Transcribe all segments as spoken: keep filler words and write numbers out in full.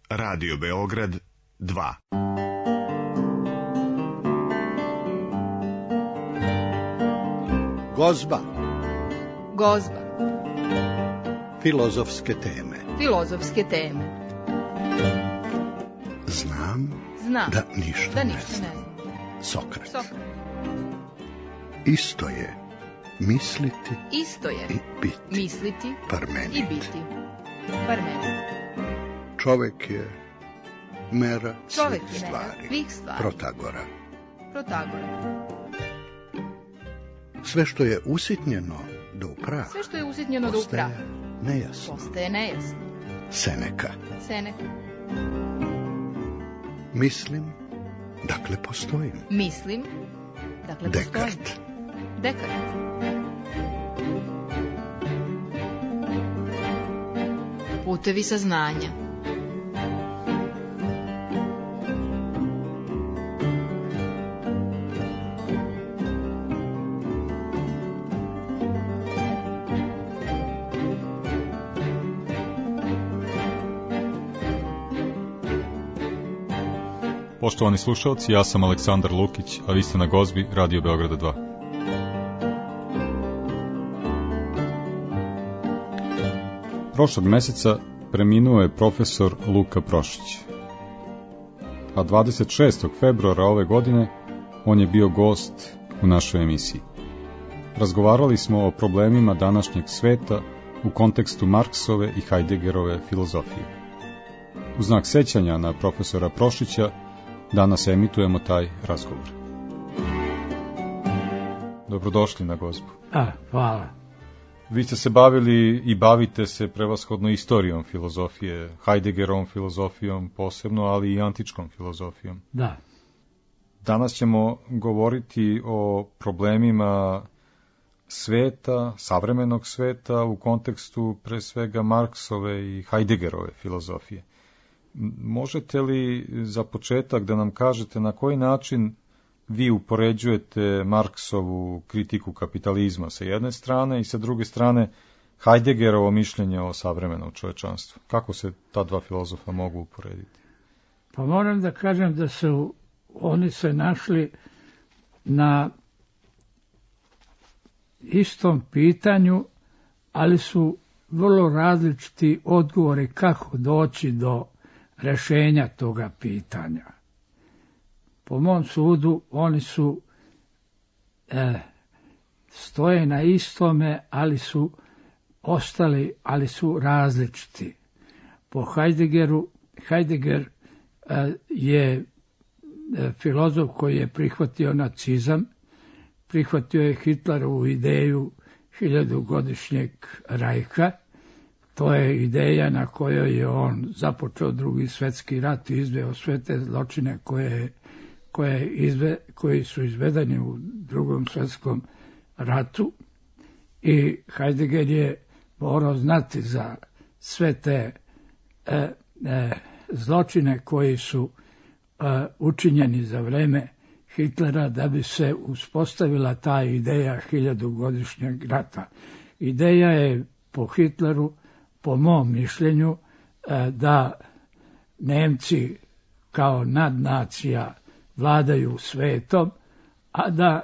Radio Beograd dva. Gozba. Gozba. Filozofske teme. Filozofske teme. Znam, Znam da ništa, da ne ništa znam. ne znam. Sokrat. Sokrat. Isto je misliti Isto je i biti. misliti Parmenid. i biti. Parmenid. Čovek je mera Čovek svih je mera stvari. svih stvari. Protagora. Protagora. Sve što je usitnjeno do upraha Sve što je usitnjeno do upraha nejasno. postaje nejasno. Seneka. Seneka. Mislim, dakle postojim. Mislim, dakle postojim. Dekart. Dekart. Putevi saznanja. Poštovani slušalci, ja sam Aleksandar Lukić, a vi ste na Gozbi Radio Beograda dva. Prošlog meseca preminuo je profesor Luka Prošić, a dvadeset šestog februara ove godine on je bio gost u našoj emisiji. Razgovarali smo o problemima današnjeg sveta u kontekstu Marksove i Heideggerove filozofije. U znak sećanja na profesora Prošića danas emitujemo taj razgovor. Dobrodošli na Gozbu. A, hvala. Vi ste se bavili i bavite se prevashodno istorijom filozofije, Heideggerovom filozofijom posebno, ali i antičkom filozofijom. Da. Danas ćemo govoriti o problemima sveta, savremenog sveta u kontekstu pre svega Marksove i Heideggerove filozofije. Možete li za početak da nam kažete na koji način vi upoređujete Marksovu kritiku kapitalizma sa jedne strane i sa druge strane Heideggerovo mišljenje o savremenom čovečanstvu? Kako se ta dva filozofa mogu uporediti? Pa moram da kažem da su oni se našli na istom pitanju, ali su vrlo različiti odgovori kako doći do rešenja toga pitanja. Po mom sudu oni su e, stoje na istome, ali su ostali, ali su različiti. Po Heideggeru, Heidegger e, je e, filozof koji je prihvatio nacizam, prihvatio je Hitlerovu ideju hiljadugodišnjeg rajka. To je ideja na kojoj je on započeo drugi svjetski rat i izveo sve te zločine koje, koje izve, koji su izvedeni u drugom svjetskom ratu. I Heidegger je morao znati za sve te e, e, zločine koji su e, učinjeni za vreme Hitlera da bi se uspostavila ta ideja hiljadugodišnjeg rata. Ideja je po Hitleru, po mom mišljenju, da Nemci kao nadnacija vladaju svetom, a da,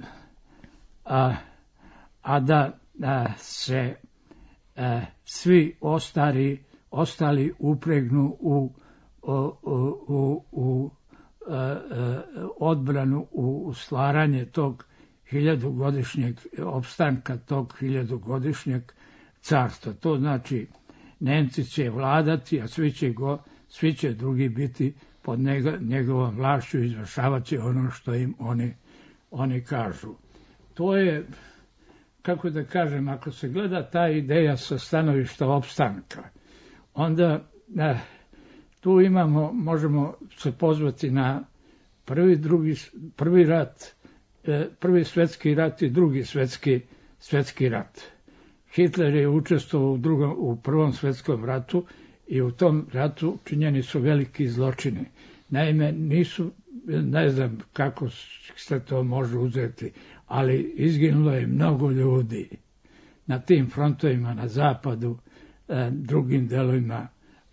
a, a da a se a, svi ostali, ostali upregnu u, u, u, u a, a, odbranu, u stvaranje tog hiljadugodišnjeg opstanka, tog hiljadugodišnjeg carstva. To znači Nemci će vladati, a svi će, go, svi će drugi biti pod njega, njegovom vlašću i izvršavati ono što im oni, oni kažu. To je, kako da kažem, ako se gleda ta ideja sa stanovišta opstanka, onda eh, tu imamo, možemo se pozvati na prvi, drugi, prvi rat, eh, prvi svjetski rat i drugi svjetski, svjetski rat. Hitler je učestvovao u, drugom, u prvom svjetskom ratu i u tom ratu činjeni su veliki zločini. Naime, nisu, ne znam kako se to može uzeti, ali izginulo je mnogo ljudi na tim frontovima na zapadu, drugim delovima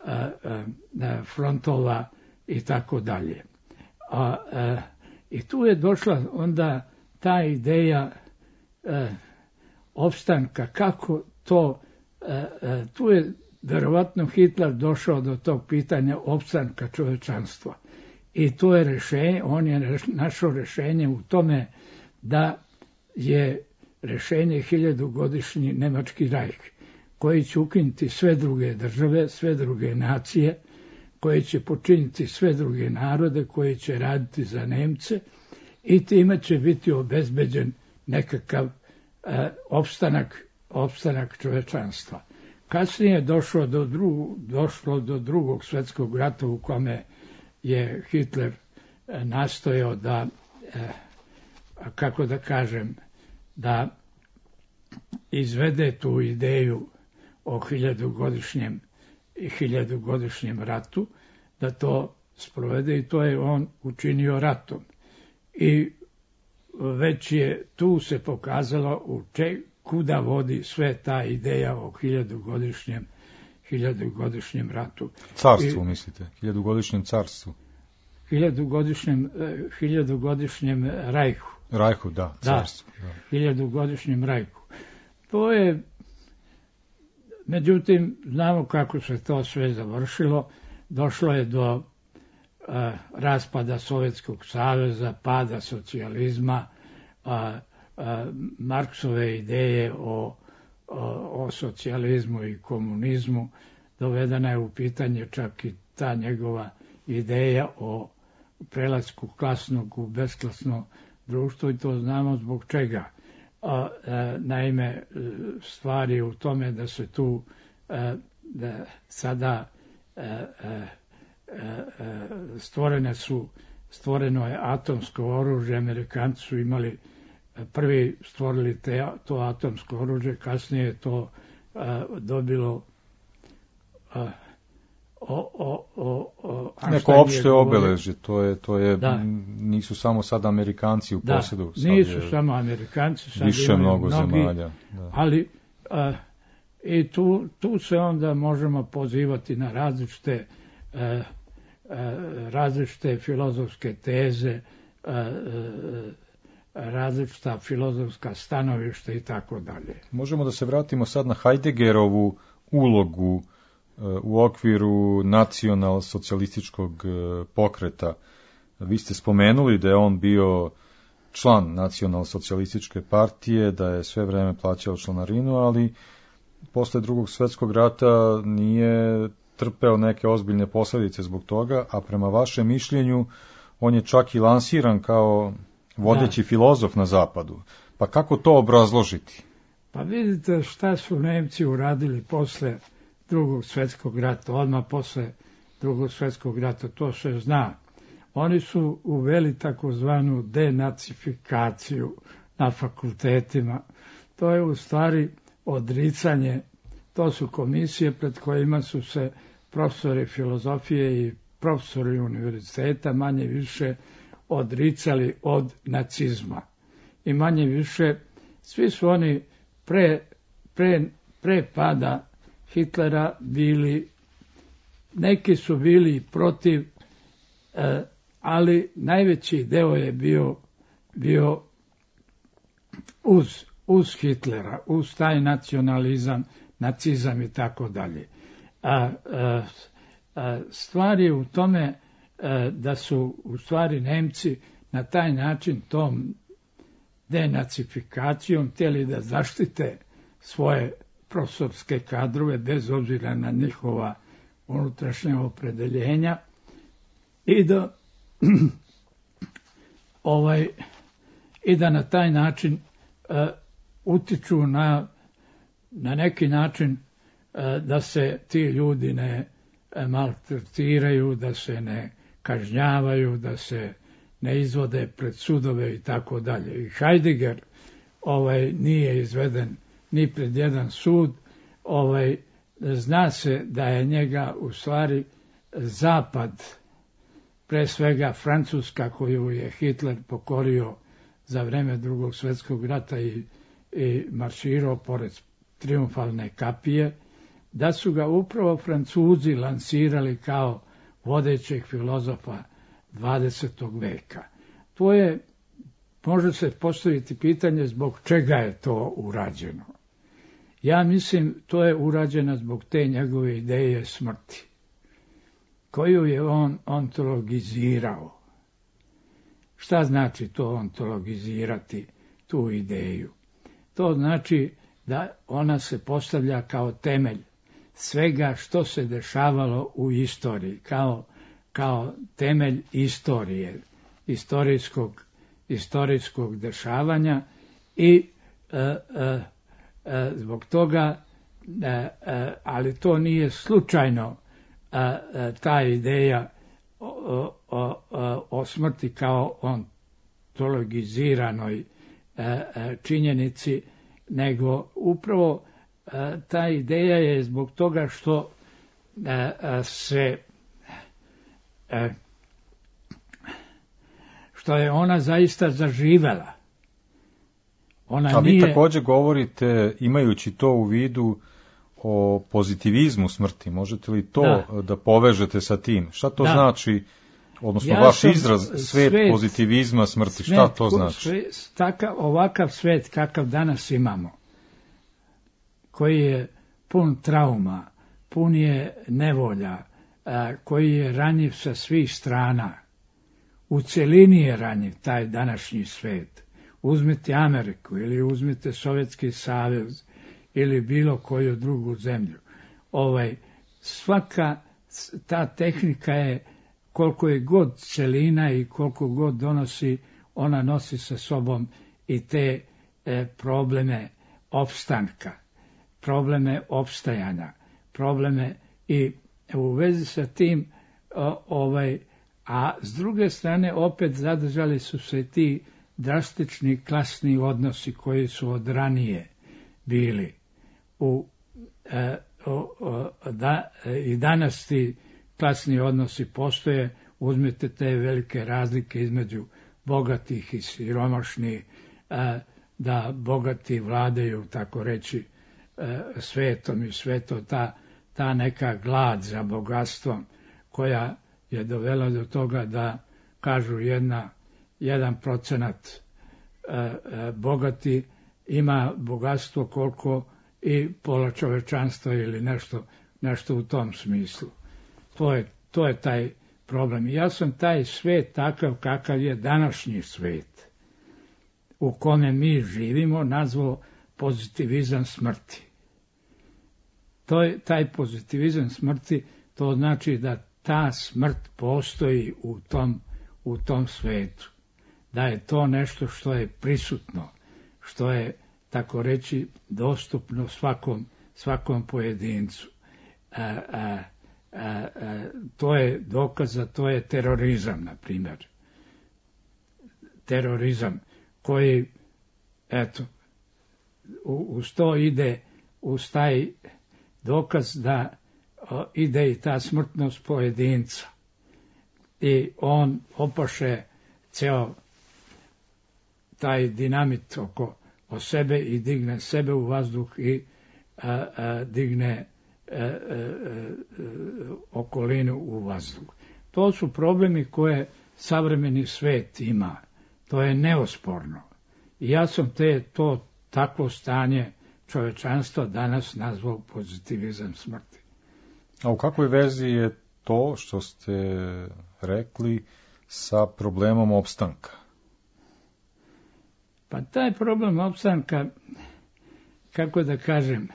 a, a, frontova i tako dalje. A, a, i tu je došla onda ta ideja a, opstanka, kako to, a, a, tu je verovatno Hitler došao do tog pitanja opstanka čovečanstva. I to je rešenje, on je našao rešenje u tome da je rešenje hiljadugodišnji Nemački rajh, koji će ukinuti sve druge države, sve druge nacije, koji će počiniti sve druge narode, koji će raditi za Nemce i time će biti obezbeđen nekakav e, opstanak, opstanak čovečanstva. Kasnije je došlo do, dru, došlo do drugog svjetskog rata u kome je Hitler e, nastojao da, e, kako da kažem, da izvede tu ideju o hiljadugodišnjem i hiljadugodišnjem ratu, da to sprovede i to je on učinio ratom. I već je tu se pokazalo u če, kuda vodi sve ta ideja o hiljadugodišnjem, hiljadugodišnjem ratu. Carstvu, I, mislite? Hiljadugodišnjem carstvu? Hiljadugodišnjem, hiljadugodišnjem rajhu. Rajhu, da, carstvu. Da, da. Hiljadugodišnjem rajhu. To je, međutim, znamo kako se to sve završilo. Došlo je do uh, raspada Sovjetskog saveza, pada socijalizma, uh, uh, Marksove ideje o, o, o socijalizmu i komunizmu, dovedena je u pitanje čak i ta njegova ideja o prelasku klasnog u besklasno društvo i to znamo zbog čega. A, a, naime, stvar je u tome da se tu a, da sada a, a, a, stvorene su, stvoreno je atomsko oružje, Amerikanci su imali, prvi stvorili te, to atomsko oružje, kasnije je to a, dobilo a, O, o, o, o, neko opšte obeležje, to je, to je, da. Nisu samo sad Amerikanci u da, posjedu. Sad nisu je samo Amerikanci, sad više mnogo mnogi, zemalja. Da. Ali a, i tu, tu se onda možemo pozivati na različite, a, a, različite filozofske teze, a, a, različita filozofska stanovišta i tako dalje. Možemo da se vratimo sad na Heideggerovu ulogu u okviru nacional-socijalističkog pokreta. Vi ste spomenuli da je on bio član nacional-socijalističke partije, da je sve vreme plaćao članarinu, ali posle drugog svjetskog rata nije trpeo neke ozbiljne posljedice zbog toga, a prema vašem mišljenju on je čak i lansiran kao vodeći da. filozof na zapadu. Pa kako to obrazložiti? Pa vidite šta su Nemci uradili posle drugog svjetskog rata, odmah posle drugog svjetskog rata, to se zna. Oni su uveli takozvanu denacifikaciju na fakultetima. To je u stvari odricanje, to su komisije pred kojima su se profesori filozofije i profesori univerziteta manje više odricali od nacizma. I manje više svi su oni pre, pre, pre pada Hitlera bili, neki su bili protiv, eh, ali najveći deo je bio, bio uz, uz Hitlera, uz taj nacionalizam, nacizam i tako dalje. A, a, a stvar je u tome a, da su u stvari Nemci na taj način tom denacifikacijom htjeli da zaštite svoje profesorske kadrove bez obzira na njihova unutrašnja opredeljenja i da ovaj i da na taj način uh, utiču na na neki način uh, da se ti ljudi ne uh, maltretiraju, da se ne kažnjavaju, da se ne izvode pred sudove i tako dalje. I Heidegger ovaj nije izveden ni pred jedan sud, ovaj zna se da je njega u stvari zapad, pre svega Francuska koju je Hitler pokorio za vreme drugog svjetskog rata i, i marširao pored triumfalne kapije, da su ga upravo Francuzi lansirali kao vodećeg filozofa dvadesetog veka. To je, može se postaviti pitanje zbog čega je to urađeno. Ja mislim, to je urađeno zbog te njegove ideje smrti, koju je on ontologizirao. Šta znači to ontologizirati, tu ideju? To znači da ona se postavlja kao temelj svega što se dešavalo u istoriji, kao, kao temelj istorije, istorijskog, istorijskog dešavanja i e, e, e, zbog toga, e, e, ali to nije slučajno e, e, ta ideja o, o, o, o smrti kao ontologiziranoj e, e, činjenici, nego upravo e, ta ideja je zbog toga što e, se e, što je ona zaista zaživela. Ona A vi nije... također govorite, imajući to u vidu, o pozitivizmu smrti. Možete li to da, da povežete sa tim? Šta to da. znači, odnosno ja vaš izraz svet, svet pozitivizma smrti, svet, šta to znači? Svet, takav, ovakav svet kakav danas imamo, koji je pun trauma, pun je nevolja, a, koji je ranjiv sa svih strana, u celini je ranjiv taj današnji svet. Uzmite Ameriku ili uzmite Sovjetski savez ili bilo koju drugu zemlju. Ovaj, svaka ta tehnika je, koliko je god celina i koliko god donosi, ona nosi sa sobom i te e, probleme opstanka, probleme opstajanja, probleme i u vezi sa tim o, ovaj, a s druge strane opet zadržali su se ti drastični klasni odnosi koji su od ranije bili. U, e, o, o, da, i danas ti klasni odnosi postoje, uzmite te velike razlike između bogatih i siromašnih, e, da bogati vladaju, tako reći, e, svetom i sveto, ta, ta neka glad za bogatstvom koja je dovela do toga da kažu jedna, jedan procenat e, e, bogati ima bogatstvo koliko i pola čovečanstva ili nešto, nešto u tom smislu. To je, to je taj problem. Ja sam taj svet takav kakav je današnji svet, u kome mi živimo, nazvao pozitivizam smrti. To je, taj pozitivizam smrti, to znači da ta smrt postoji u tom, u tom svetu. Da je to nešto što je prisutno, što je, tako reći, dostupno svakom, svakom pojedincu. A, a, a, a, to je dokaz, a to je terorizam, na primjer. Terorizam koji, eto, uz to ide, uz taj dokaz da o, ide i ta smrtnost pojedinca. I on opaše ceo taj dinamit oko o sebe i digne sebe u vazduh i a, a, digne a, a, a, okolinu u vazduh. To su problemi koje savremeni svet ima. To je neosporno. I ja sam te, to takvo stanje čovečanstva danas nazvao pozitivizam smrti. A u kakvoj vezi je to što ste rekli sa problemom opstanka? Pa taj problem opstanka, kako da kažem,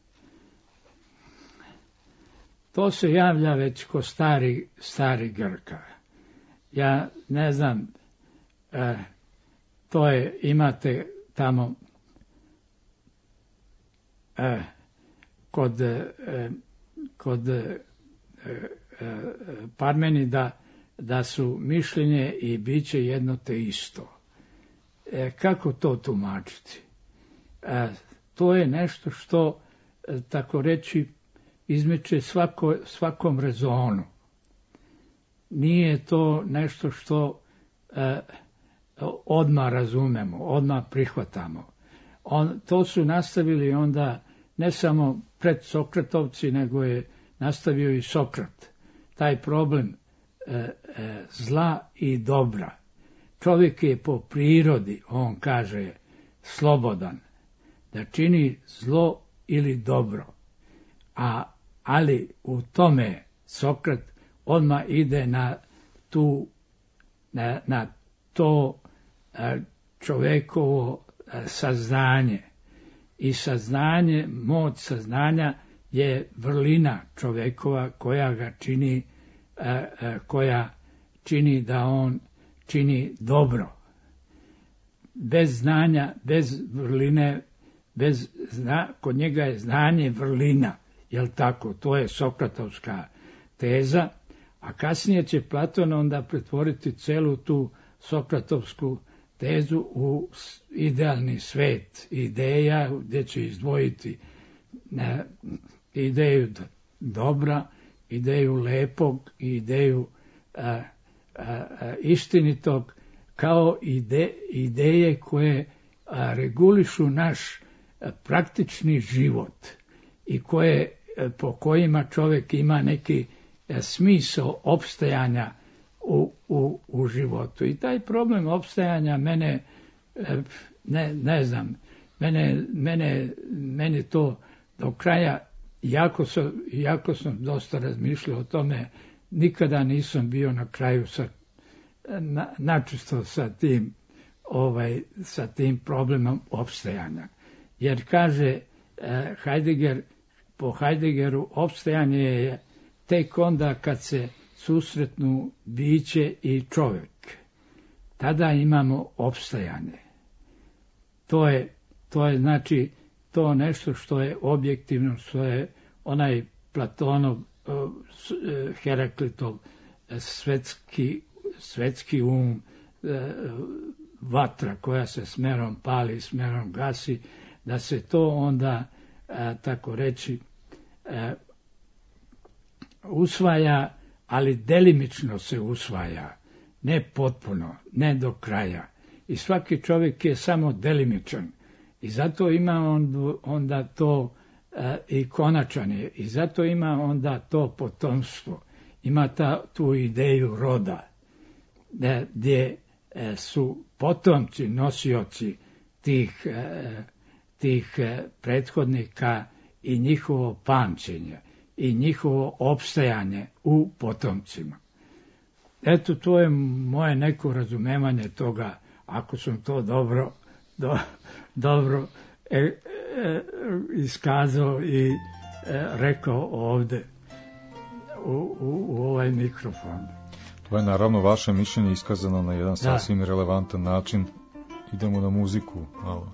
to se javlja već ko stari, stari Grka. Ja ne znam, e, to je, imate tamo e, kod, e, kod e, e, Parmenida da su mišljenje i biće jedno te isto. E, kako to tumačiti? E, to je nešto što, e, tako reći, izmeće svako, svakom rezonu. Nije to nešto što e, odmah razumemo, odmah prihvatamo. On, to su nastavili onda ne samo pred Sokratovci, nego je nastavio i Sokrat. Taj problem e, e, zla i dobra. Čovjek je po prirodi, on kaže, slobodan, da čini zlo ili dobro. A, ali u tome Sokrat odmah ide na, tu, na, na to a, čovjekovo a, saznanje. I saznanje, moć saznanja je vrlina čovjekova koja ga čini, a, a, koja čini da on čini dobro. Bez znanja, bez vrline, bez zna, kod njega je znanje vrlina, jel tako? To je Sokratovska teza, a kasnije će Platon onda pretvoriti celu tu Sokratovsku tezu u idealni svet ideja, gdje će izdvojiti ne, ideju dobra, ideju lepog i ideju a, a, a, istinitog, kao ide, ideje koje a, regulišu naš a, praktični život i koje, a, po kojima čovjek ima neki a, smisao opstajanja u, u, u životu. I taj problem opstajanja mene, a, ne, ne znam, mene, mene, mene to do kraja, jako sam, jako sam dosta razmišljao o tome, nikada nisam bio na kraju sa Na, načisto sa tim, ovaj, sa tim problemom opstajanja. Jer kaže eh, Heidegger, po Heideggeru opstajanje je tek onda kad se susretnu biće i čovjek. Tada imamo opstajanje. To je, to je znači to nešto što je objektivno, što je onaj Platonov, eh, Heraklitov eh, svetski svetski um, e, vatra koja se smerom pali, smerom gasi, da se to onda, e, tako reći, e, usvaja, ali delimično se usvaja, ne potpuno, ne do kraja. I svaki čovjek je samo delimičan. I zato ima on, onda to e, i konačan je. I zato ima onda to potomstvo. Ima ta, tu ideju roda, gdje su potomci, nosioci tih, tih prethodnika i njihovo pamćenje i njihovo opstajanje u potomcima. Eto, to je moje neko razumevanje toga, ako sam to dobro, do, dobro e, e, iskazao i e, rekao ovdje u, u, u ovaj mikrofon. To je naravno vaše mišljenje iskazano na jedan sasvim relevantan način. Idemo na muziku malo.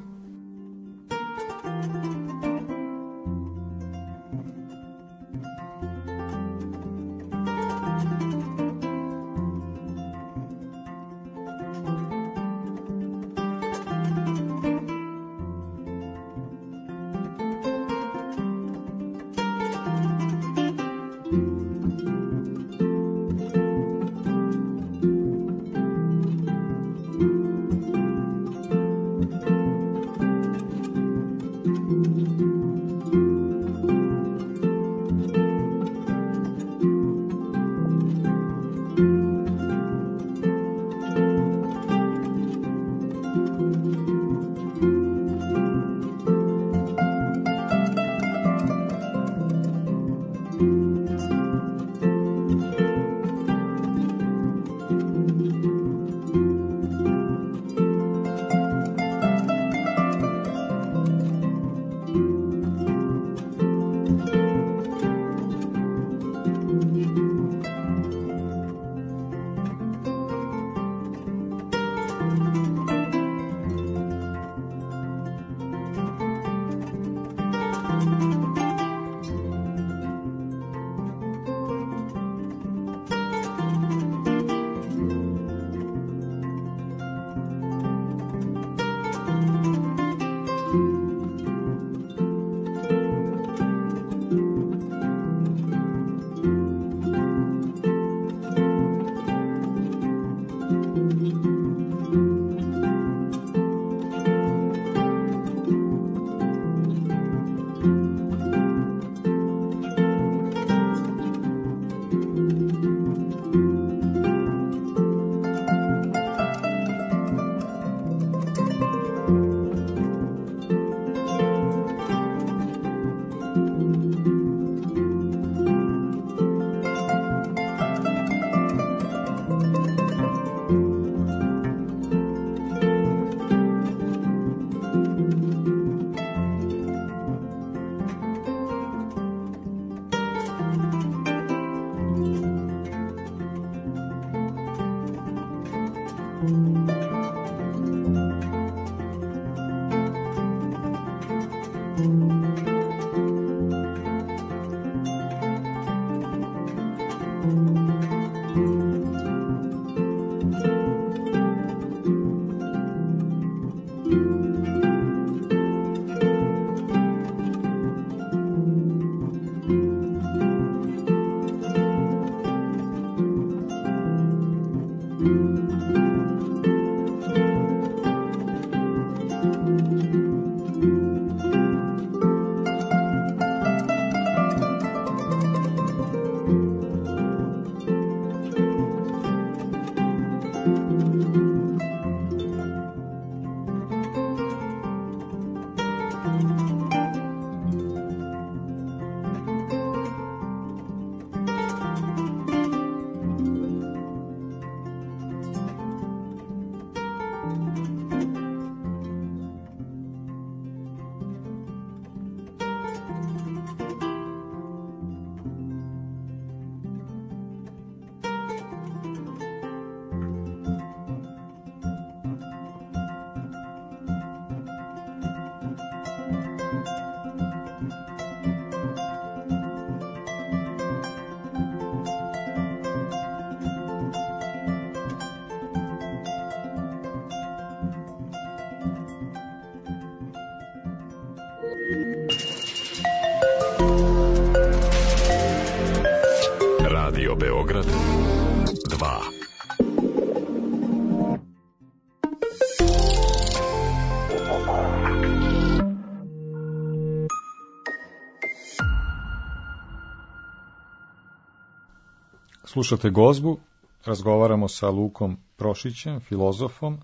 Radio Beograd dva. Slušate Gozbu, razgovaramo sa Lukom Prošićem, filozofom,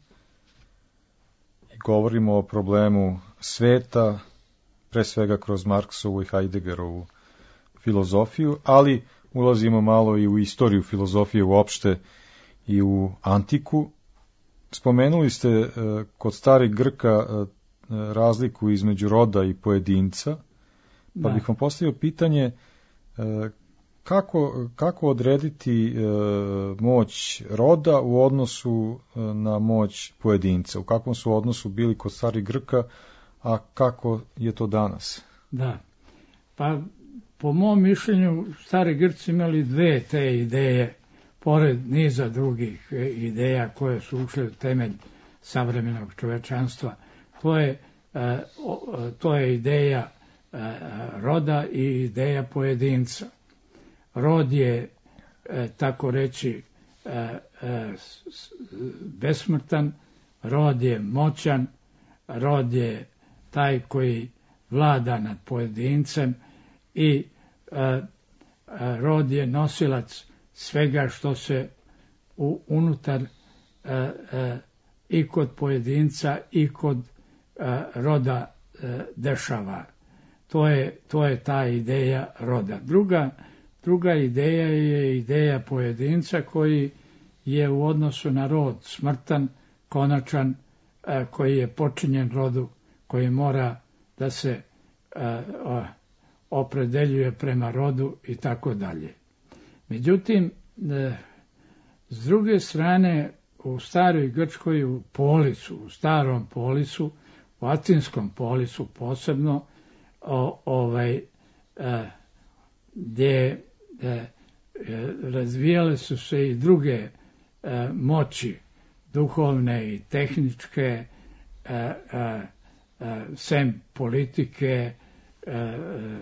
i govorimo o problemu sveta, pre svega kroz Marksovu i Heideggerovu filozofiju, ali ulazimo malo i u istoriju filozofije uopšte i u antiku. Spomenuli ste e, kod starih Grka e, razliku između roda i pojedinca, pa Da. bih vam postavio pitanje e, kako, kako odrediti e, moć roda u odnosu e, na moć pojedinca, u kakvom su odnosu bili kod starih Grka, a kako je to danas? Da. Pa, po mom mišljenju, stari Grci imali dve te ideje, pored niza drugih ideja koje su ušle u temelj savremenog čovečanstva. To je, to je ideja roda i ideja pojedinca. Rod je, tako reći, besmrtan, rod je moćan, rod je taj koji vlada nad pojedincem i a, a, rod je nosilac svega što se u, unutar a, a, i kod pojedinca i kod a, roda a, dešava. To je, to je ta ideja roda. Druga, druga ideja je ideja pojedinca koji je u odnosu na rod smrtan, konačan, a, koji je počinjen rodu, koji mora da se a, a, opredeljuje prema rodu i tako dalje. Međutim, e, s druge strane, u staroj Grčkoj, u polisu, u starom polisu, u atinskom polisu posebno, o, ovaj, e, gdje e, razvijale su se i druge e, moći, duhovne i tehničke, e, e, e, sem politike, e, e,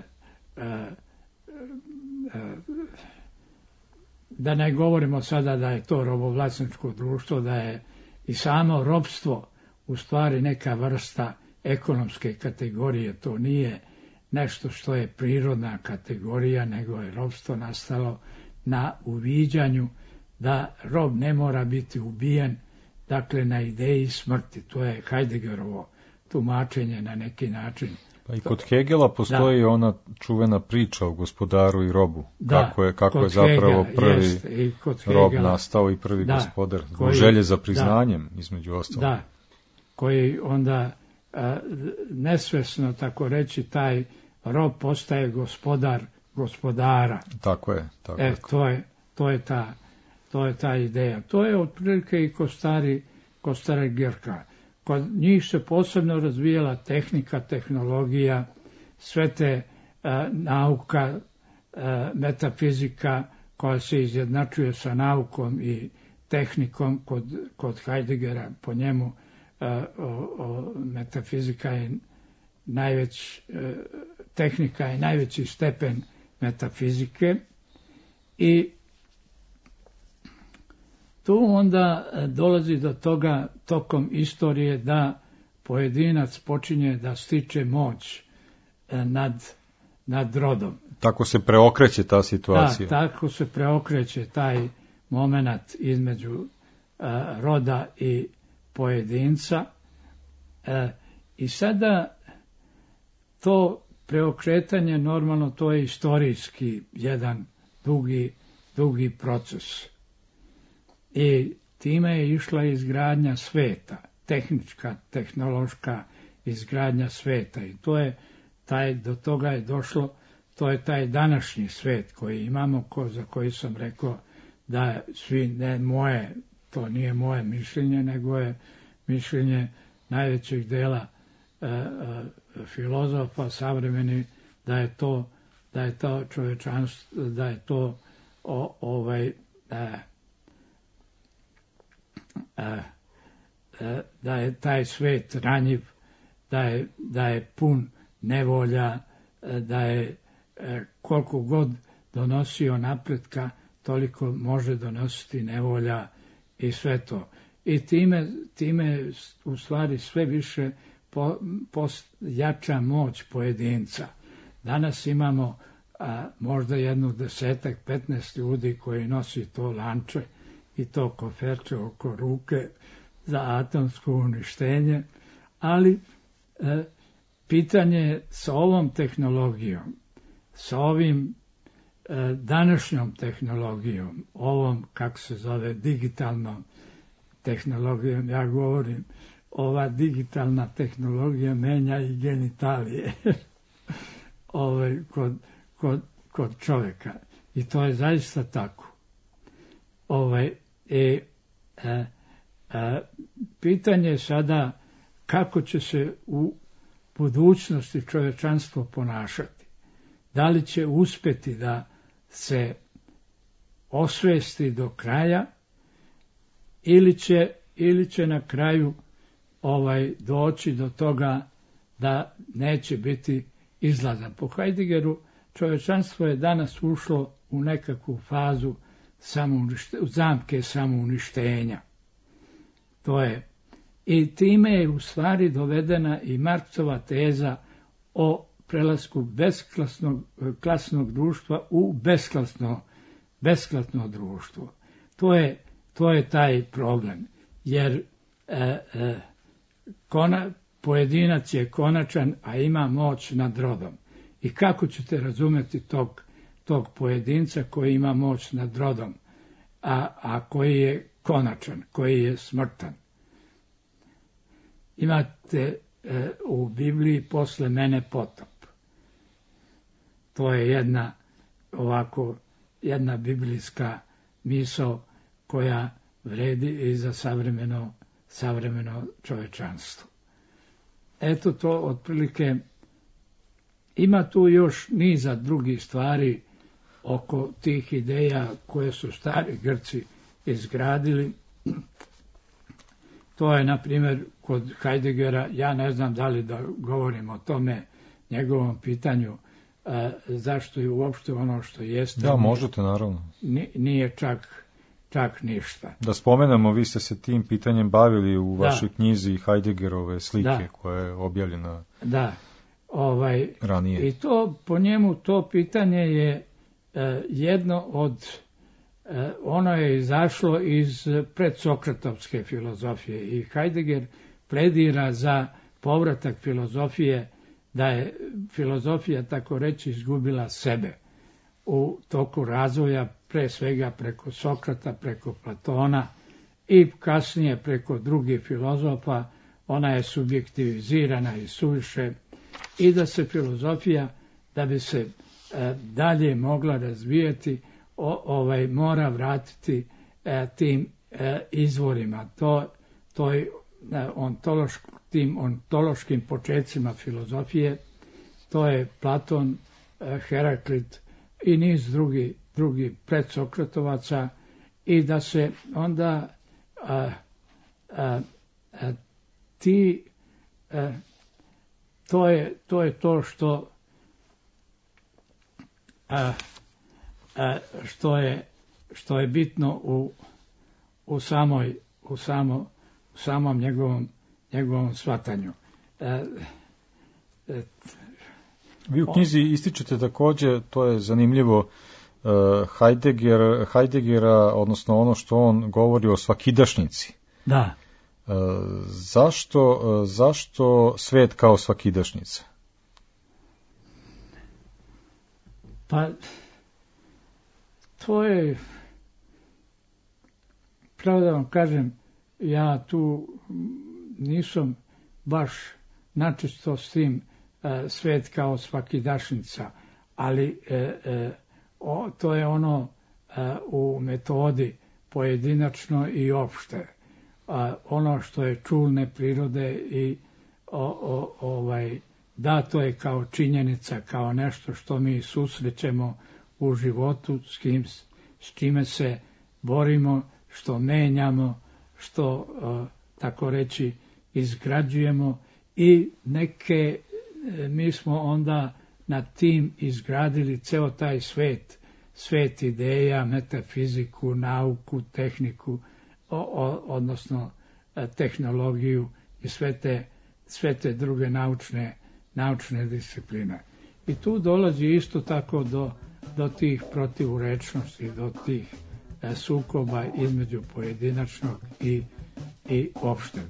da ne govorimo sada da je to robovlasničko društvo, da je i samo robstvo u stvari neka vrsta ekonomske kategorije. To nije nešto što je prirodna kategorija, nego je robstvo nastalo na uviđanju da rob ne mora biti ubijen, dakle na ideji smrti. To je Heideggerovo tumačenje na neki način. Pa i kod Hegela postoji da. ona čuvena priča o gospodaru i robu. Da, kako je, kako je zapravo Hegela, prvi jest, i kod rob Hegela, nastao i prvi da, gospodar. koji, želje za priznanjem, da, između ostalog. Da, koji onda a, nesvesno, tako reći, taj rob postaje gospodar gospodara. Tako je. Tako e, je. To je, to je ta, To je ta ideja. To je otprilike i kod stari, kod stare Grka. Kod njih se posebno razvijala tehnika, tehnologija, sve te a, nauka, a, metafizika koja se izjednačuje sa naukom i tehnikom. Kod, kod Heideggera po njemu a, o, o, metafizika je najveć, a, tehnika je najveći stepen metafizike i tu onda dolazi do toga tokom istorije da pojedinac počinje da stiče moć nad, nad rodom. Tako se preokreće ta situacija. Da, tako se preokreće taj moment između uh, roda i pojedinca. Uh, I sada to preokretanje, normalno, to je istorijski jedan dugi, dugi proces. I time je išla izgradnja sveta, tehnička, tehnološka izgradnja sveta. I to je taj, do toga je došlo, to je taj današnji svet koji imamo, ko, za koji sam rekao da svi, ne moje, to nije moje mišljenje, nego je mišljenje najvećeg dela e, e, filozofa savremeni, da je to, da je to čovečanstvo, da je to o, ovaj, e, da je taj svet ranjiv, da je, da je pun nevolja, da je koliko god donosio napretka, toliko može donositi nevolja i sve to. I time, time u stvari sve više po, po, jača moć pojedinca. Danas imamo a, možda jednu desetak, petnaest ljudi koji nosi to lanče i to koferče oko ruke za atomsko uništenje, ali e, pitanje sa ovom tehnologijom, sa ovim e, današnjom tehnologijom, ovom, kako se zove, digitalnom tehnologijom, ja govorim, ova digitalna tehnologija menja i genitalije ovaj, kod, kod, kod čovjeka. I to je zaista tako. Ovaj, e, e, e, pitanje je sada kako će se u budućnosti čovječanstvo ponašati. Da li će uspjeti da se osvesti do kraja ili će, ili će na kraju ovaj doći do toga da neće biti izlaza. Po Heideggeru čovječanstvo je danas ušlo u nekakvu fazu zamke samouništenja. To je. I time je u stvari dovedena i Marksova teza o prelasku besklasnog klasnog društva u besklasno, besklasno društvo. To je, to je taj problem. Jer e, e, kona, pojedinac je konačan, a ima moć nad rodom. I kako ćete razumjeti tog, tog pojedinca koji ima moć nad rodom, a, a koji je konačan, koji je smrtan? Imate e, u Bibliji posle mene potop. To je jedna ovako, jedna biblijska misao koja vredi i za savremeno, savremeno čovečanstvo. Eto to otprilike, ima tu još niza drugih stvari oko tih ideja koje su stari Grci izgradili. To je, na primjer, kod Heideggera, ja ne znam da li da govorim o tome, njegovom pitanju, a, zašto je uopšte ono što jeste. Da, možete, naravno. Nije čak, čak ništa. Da spomenemo, vi ste se tim pitanjem bavili u vašoj da. knjizi Heideggerove slike, da. koja je objavljena da. Ovaj, ranije. I to, po njemu, to pitanje je e, jedno od ono je izašlo iz predsokratovske filozofije i Heidegger pledira za povratak filozofije, da je filozofija, tako reći, izgubila sebe u toku razvoja, pre svega preko Sokrata, preko Platona i kasnije preko drugih filozofa. Ona je subjektivizirana i suviše, i da se filozofija, da bi se e, dalje mogla razvijati, O, ovaj, mora vratiti e, tim e, izvorima, to, toj e, ontološk, tim ontološkim počecima filozofije, to je Platon, e, Heraklit i niz drugi, drugi predsokratovaca, i da se onda a, a, a, ti a, to je to je to što a, a, što je što je bitno u u samoj u samo u samom njegovom njegovom shvatanju. A, a, Vi u knjizi ističete takođe, to je zanimljivo, Heidegger, Heideggera, odnosno ono što on govori o svakidašnjici. Da. E, zašto, zašto svet kao svakidašnjica? Pa, to je, pravo da vam kažem, ja tu nisam baš načisto s tim e, svet kao svakidašnjica, ali e, e, O, to je ono a, u metodi pojedinačno i opšte. A, ono što je čulne prirode i o, o, ovaj, dato je kao činjenica, kao nešto što mi susrećemo u životu, s, kim, s čime se borimo, što menjamo, što, a, tako reći, izgrađujemo, i neke, mi smo onda na tim izgradili ceo taj svet, svet ideja, metafiziku, nauku, tehniku, o, o, odnosno tehnologiju i sve te, sve te druge naučne, naučne discipline. I tu dolazi isto tako do, do tih protivurečnosti, do tih e, sukoba između pojedinačnog i, i opšteg.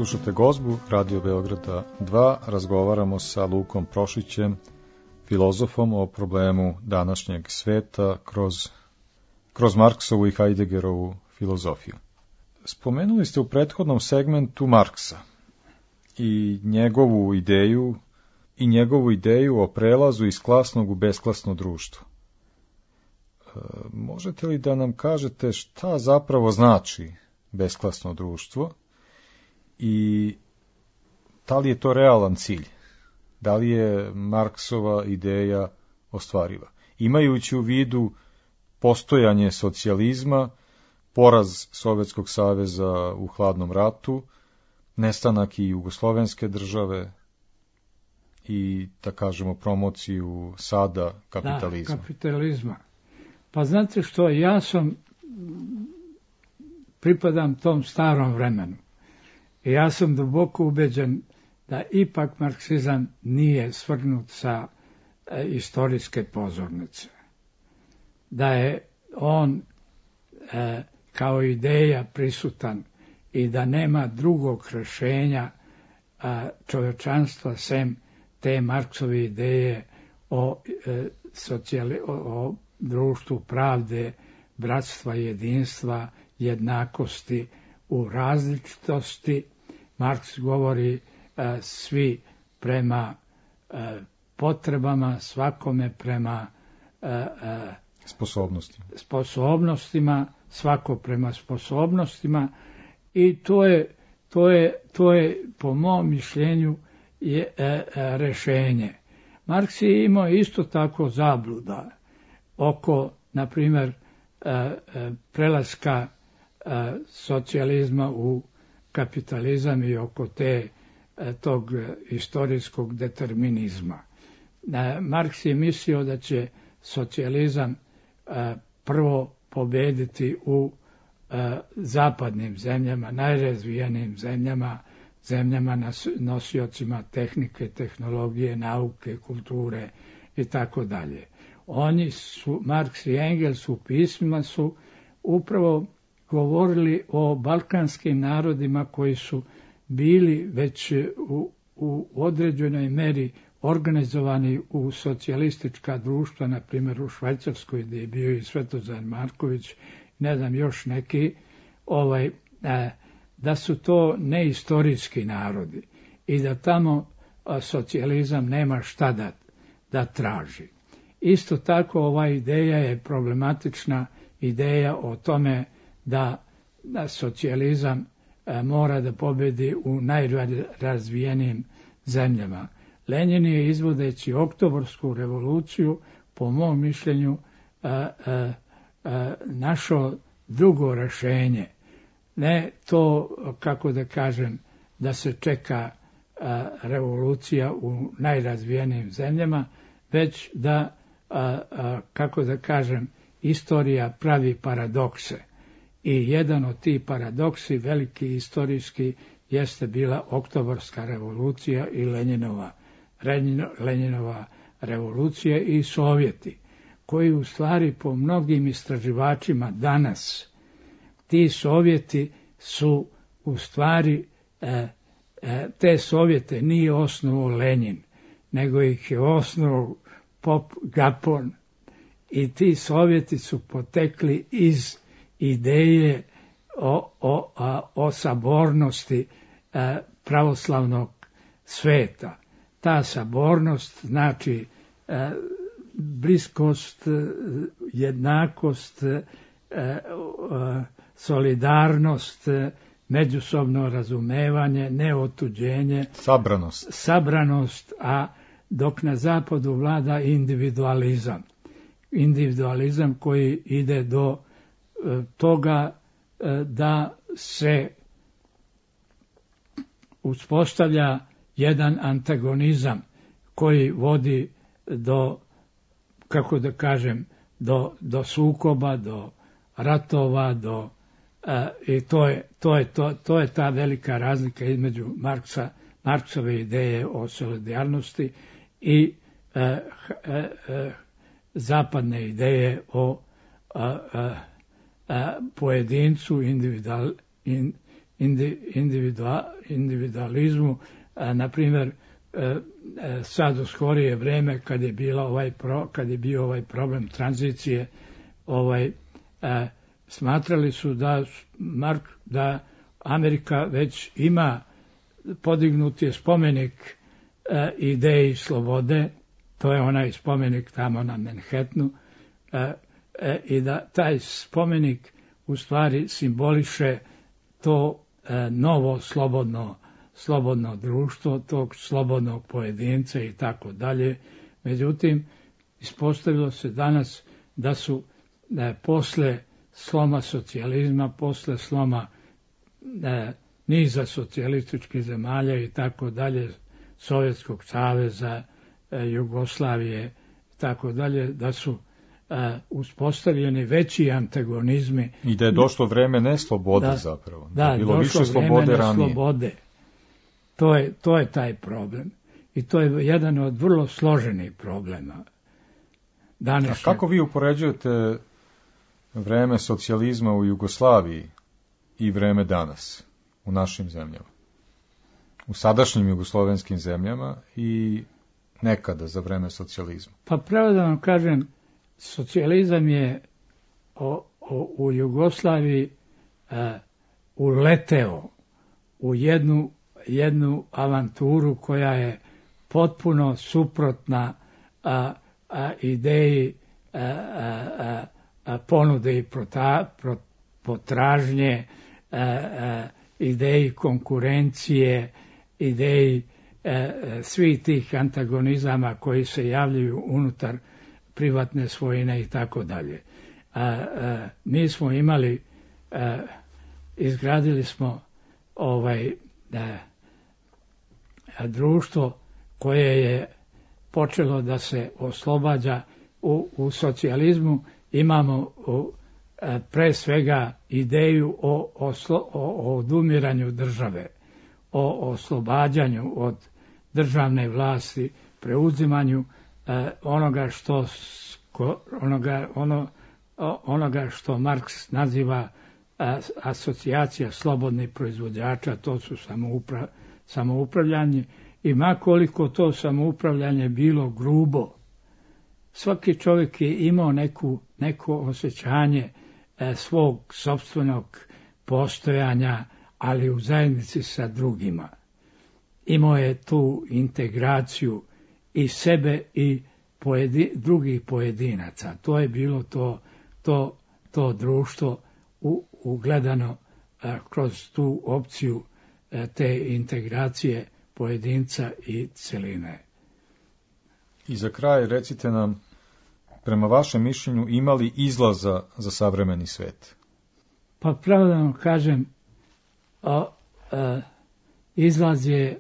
Slušate Gozbu, Radio Beograda dva, razgovaramo sa Lukom Prošićem, filozofom, o problemu današnjeg sveta kroz, kroz Marksovu i Heideggerovu filozofiju. Spomenuli ste u prethodnom segmentu Marksa i njegovu ideju i njegovu ideju o prelazu iz klasnog u besklasno društvo. E, možete li da nam kažete šta zapravo znači besklasno društvo i da li je to realan cilj? Da li je Marksova ideja ostvariva? Imajući u vidu postojanje socijalizma, poraz Sovjetskog saveza u hladnom ratu, nestanak i jugoslovenske države i, da kažemo, promociju sada kapitalizma. Da, kapitalizma. Pa znate što, ja sam, pripadam tom starom vremenu. I ja sam duboko ubeđen da ipak marksizam nije svrgnut sa e, istorijske pozornice. Da je on e, kao ideja prisutan i da nema drugog rješenja a, čovječanstva sem te Marksove ideje o, e, socijali, o, o društvu pravde, bratstva, jedinstva, jednakosti u različitosti. Marks govori e, svi prema e, potrebama, svakome prema e, e, sposobnostima. sposobnostima, svako prema sposobnostima i to je, to je, to je po mom mišljenju je e, e, rešenje. Marks je imao isto tako zabluda oko, na primjer, e, e, prelaska e, socijalizma u kapitalizam i oko te e, tog istorijskog determinizma. E, Marks je mislio da će socijalizam e, prvo pobediti u e, zapadnim zemljama, najrazvijenim zemljama, zemljama nas, nosiocima tehnike, tehnologije, nauke, kulture i tako dalje. Oni su, Marks i Engels u pismima su upravo govorili o balkanskim narodima koji su bili već u, u određenoj meri organizovani u socijalistička društva, na primjer u Švajcarskoj, gdje je bio i Svetozar Marković, ne znam još neki, ovaj, a, da su to neistorijski narodi i da tamo a, socijalizam nema šta da, da traži. Isto tako ova ideja je problematična ideja o tome da, da socijalizam a, mora da pobedi u najrazvijenijim zemljama. Lenin je izvodeći Oktobarsku revoluciju, po mom mišljenju, a, a, a, našao drugo rješenje. Ne to, kako da kažem, da se čeka a, revolucija u najrazvijenijim zemljama, već da, a, a, kako da kažem, istorija pravi paradokse. I jedan od tih paradoksi, veliki istorijski, jeste bila Oktobarska revolucija i Leninova, Leninova revolucija i Sovjeti, koji u stvari po mnogim istraživačima danas, ti Sovjeti su u stvari, e, e, te Sovjete nije osnovao Lenin, nego ih je osnovao Pop Gapon i ti Sovjeti su potekli iz ideje o, o, a, o sabornosti a, pravoslavnog sveta. Ta sabornost znači a, bliskost, jednakost, a, a, solidarnost, međusobno razumevanje, neotuđenje, sabranost. sabranost, a dok na zapadu vlada individualizam. Individualizam koji ide do toga da se uspostavlja jedan antagonizam koji vodi do, kako da kažem, do, do sukoba, do ratova, do, a, i to je, to, je, to, to je ta velika razlika između Marksa, Marksove ideje o solidarnosti i a, a, a, zapadne ideje o a, a, a, pojedincu, individual, in, indi, individua, individualizmu. A, na primjer, e, e, sad u skorije vreme kad je bila ovaj pro, kad je bio ovaj problem tranzicije, ovaj e, smatrali su da Mark, da Amerika već ima podignut je spomenik e, ideji slobode, to je onaj spomenik tamo na Manhattanu, e, e, i da taj spomenik u stvari simboliše to e, novo slobodno slobodno društvo, tog slobodnog pojedinca i tako dalje. Međutim, ispostavilo se danas da su da posle sloma socijalizma, posle sloma e, niza socijalističkih zemalja i tako dalje, Sovjetskog saveza, e, Jugoslavije i tako dalje, da su e, uspostavljeni veći antagonizmi. I da je došlo vreme ne slobode da, zapravo. Da, da bilo došlo više slobode vreme ranije. Slobode. To je, to je taj problem. I to je jedan od vrlo složenih problema. Današnje... A kako vi upoređujete vreme socijalizma u Jugoslaviji i vreme danas u našim zemljama? U sadašnjim jugoslovenskim zemljama i nekada za vreme socijalizma? Pa pravo da vam kažem, socijalizam je o, o, u Jugoslaviji e, uleteo u jednu, jednu avanturu koja je potpuno suprotna a, a, ideji a, a, a, ponude i prota, pro, potražnje, a, a, ideji konkurencije, ideji a, svih tih antagonizama koji se javljaju unutar privatne svojine i tako dalje. Mi smo imali, a, izgradili smo ovaj a, a, društvo koje je počelo da se oslobađa. U, u socijalizmu imamo u, a, pre svega ideju o, o, o, o odumiranju države, o oslobađanju od državne vlasti, preuzimanju a, onoga što onoga, ono, onoga što Marks naziva a, asocijacija slobodnih proizvođača, to su samoupra, samoupravljanje. I makoliko to samoupravljanje bilo grubo, svaki čovjek je imao neku, neko osjećanje e, svog sopstvenog postojanja, ali u zajednici sa drugima. Imao je tu integraciju i sebe i pojedi, drugih pojedinaca. To je bilo to, to, to društvo u, ugledano e, kroz tu opciju e, te integracije pojedinca i celine. I za kraj recite nam, prema vašem mišljenju, ima li izlaza za savremeni svet? Pa pravo da vam kažem, a, a, izlaz je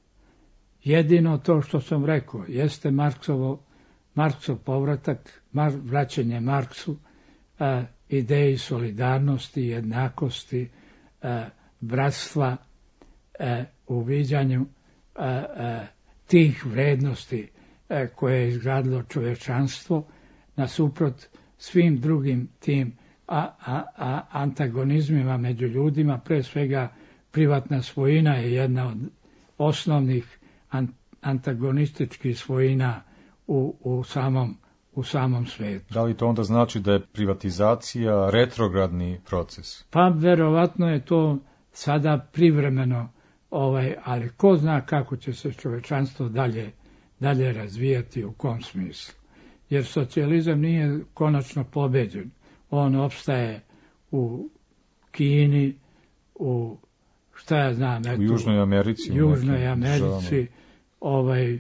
jedino to što sam rekao, jeste Marksovo, Marksov povratak, mar, vraćanje Marksu, a, ideji solidarnosti, jednakosti, a, bratstva, a, u viđanju a, a, tih vrednosti a, koje je izgradilo čovječanstvo, nasuprot svim drugim tim a, a, a, antagonizmima među ljudima. Pre svega privatna svojina je jedna od osnovnih an, antagonističkih svojina u, u, samom, u samom svetu. Da li to onda znači da je privatizacija retrogradni proces? Pa verovatno je to sada privremeno, ovaj, ali ko zna kako će se čovječanstvo dalje, dalje razvijati, u kom smislu. Jer socijalizam nije konačno pobeđen. On opstaje u Kini, u šta ja znam, eto, u Južnoj Americi, u Južnoj Americi, ovaj,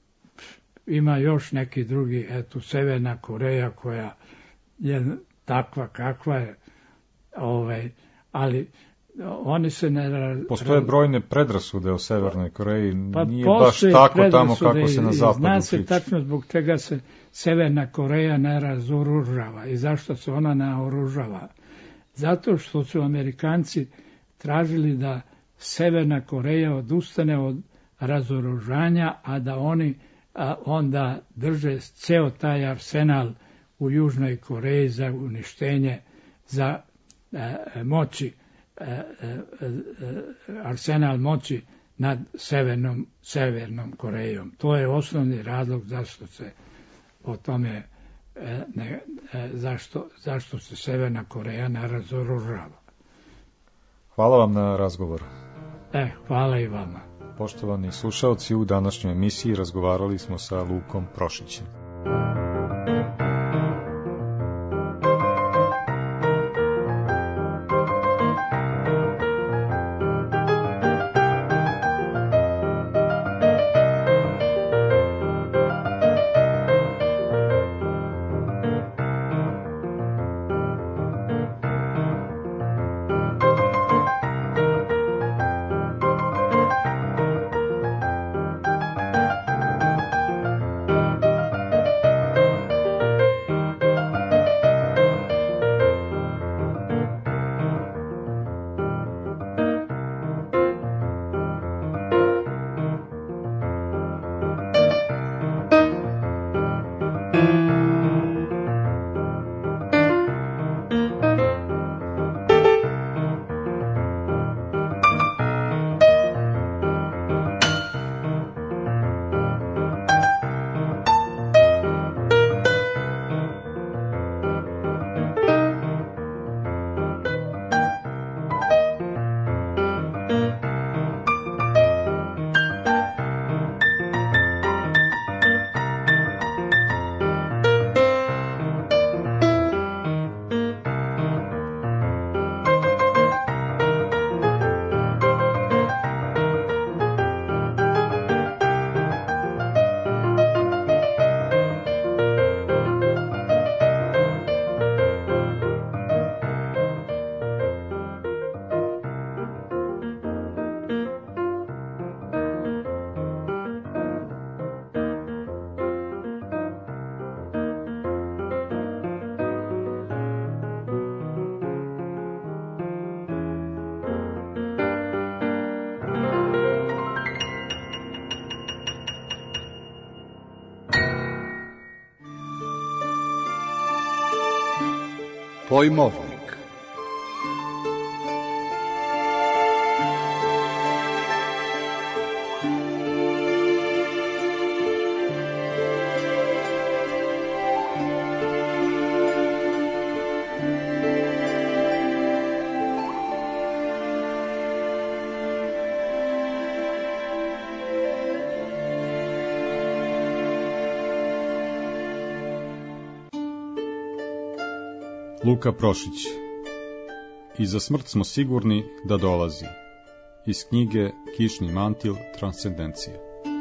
ima još neki drugi, eto, Severna Koreja koja je takva kakva je, ovaj, ali oni se ne... Postoje brojne predrasude o Severnoj Koreji, pa nije baš tako tamo kako se na zapadu zna se priča. Tačno zbog čega se Severna Koreja ne razoružava i zašto se ona naoružava. Zato što su Amerikanci tražili da Severna Koreja odustane od razoružanja, a da oni a onda drže ceo taj arsenal u Južnoj Koreji za uništenje, za a, moći e, e, e, arsenal moći nad severnom, severnom Korejom. To je osnovni razlog zašto se o tome e, ne, e, zašto, zašto se Severna Koreja ne razoružava. Hvala vam na razgovoru. E, hvala i vama. Poštovani slušalci, u današnjoj emisiji razgovarali smo sa Lukom Prošićem. Pojmovnik. Luka Prošić. I za smrt smo sigurni da dolazi. Iz knjige Kišni mantil, transcendencija.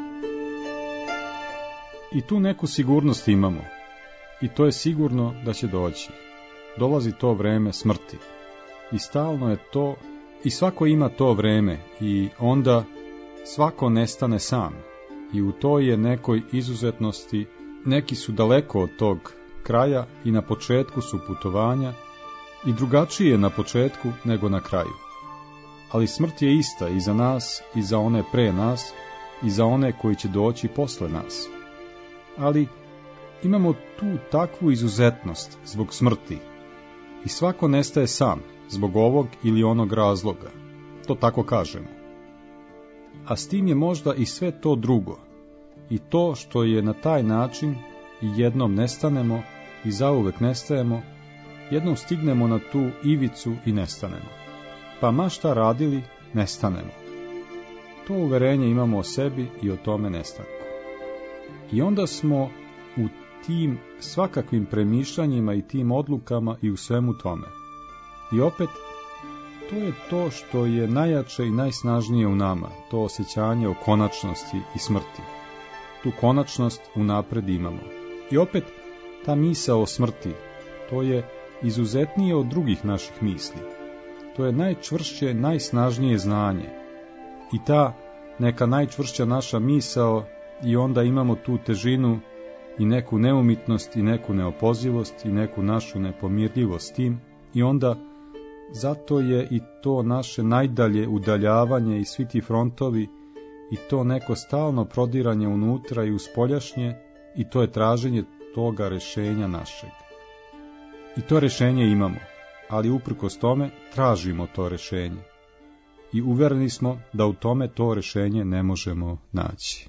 I tu neku sigurnost imamo. I to je sigurno da će doći. Dolazi to vreme smrti. I stalno je to, i svako ima to vreme, i onda svako nestane sam. I u toj je nekoj izuzetnosti, neki su daleko od tog kraja i na početku su putovanja i drugačije na početku nego na kraju. Ali smrt je ista i za nas i za one pre nas i za one koji će doći posle nas. Ali imamo tu takvu izuzetnost zbog smrti i svako nestaje sam zbog ovog ili onog razloga, to tako kažemo. A s tim je možda i sve to drugo i to što je na taj način i jednom nestanemo i zauvek nestajemo, jednom stignemo na tu ivicu i nestanemo. Pa ma šta radili, nestanemo. To uverenje imamo o sebi i o tome nestanku. I onda smo u tim svakakvim premišljanjima i tim odlukama i u svemu tome. I opet, to je to što je najjače i najsnažnije u nama, to osjećanje o konačnosti i smrti. Tu konačnost unapred imamo. I opet, ta misao o smrti, to je izuzetnije od drugih naših misli. To je najčvršće, najsnažnije znanje. I ta neka najčvršća naša misao, i onda imamo tu težinu i neku neumitnost i neku neopozivost i neku našu nepomirljivost s tim, i onda zato je i to naše najdalje udaljavanje i svi ti frontovi i to neko stalno prodiranje unutra i uspoljašnje, i to je traženje toga rešenja našeg. I to rešenje imamo. ali uprkos tome tražimo to rešenje. I uvereni smo da u tome to rešenje ne možemo naći.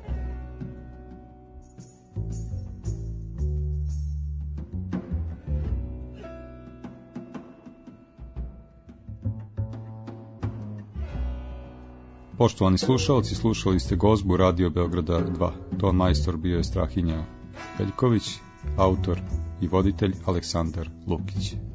Poštovani slušalci, slušali ste Gozbu Radio Beograda dva. Ton majstor bio je Strahinja Veljković, autor i voditelj Aleksandar Lukić.